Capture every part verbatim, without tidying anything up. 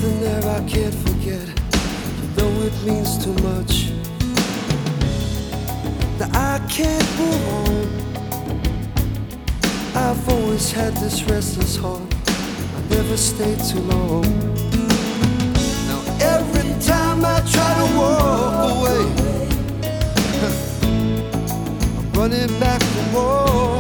something there I can't forget, though it means too much. Now I can't move on. I've always had this restless heart. I never stayed too long. Now every time I try to walk away, I'm running back for more.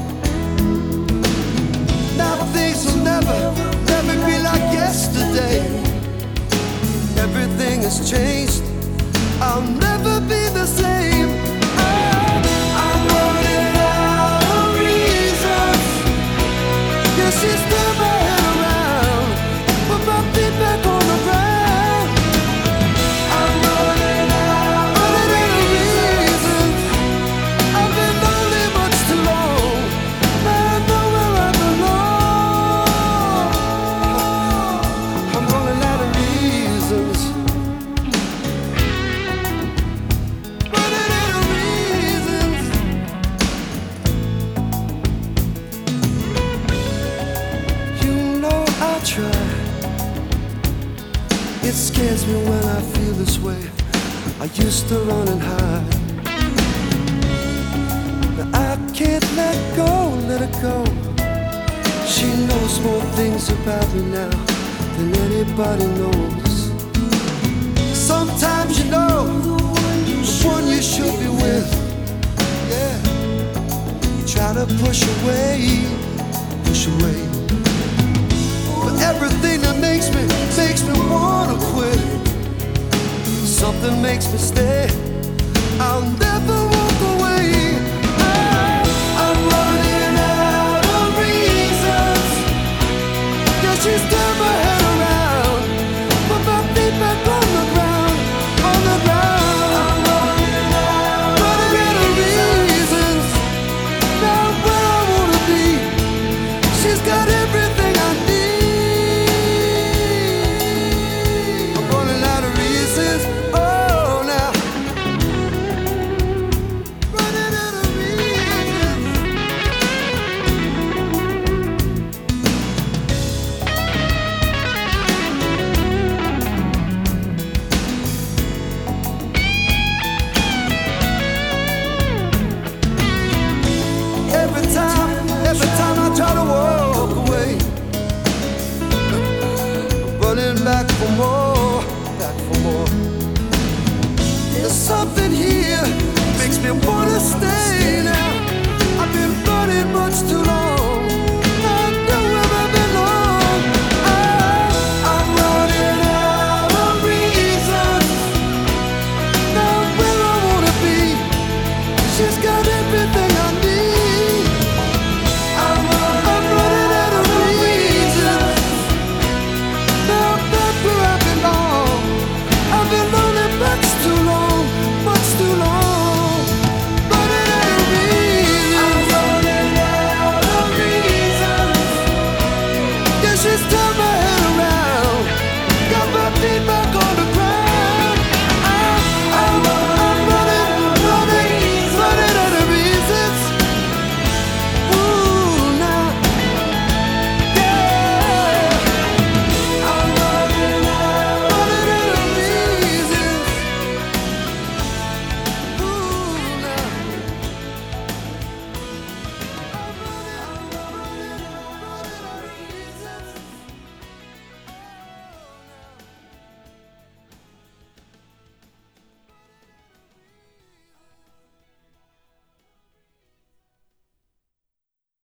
Now things will never, never be like yesterday. Everything has changed. I'll never be the same. I'm running out of reasons. Yes, she's turned my head around, put my feet back on the ground. I'm running out of reasons. I've been lonely much too long. Now I know where I belong. I'm running out of reasons. Running out of reasons. You know I try. It scares me when I feel this way. I used to run and hide. Now I can't let go, let her go. She knows more things about me now than anybody knows. Sometimes you know the one you should be with. Yeah, you try to push away, push away. But everything that makes me, makes me wanna quit. Something makes me stay. I'll never